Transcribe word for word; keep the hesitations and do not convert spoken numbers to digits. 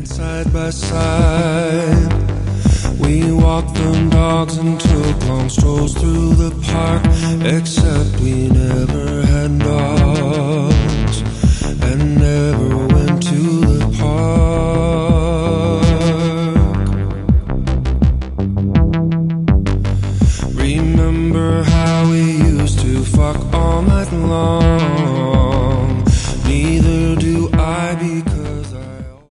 side by side. We walked on dogs and took long strolls through the park, except we never had dogs and never went to the park. Remember how we used to fuck all night long?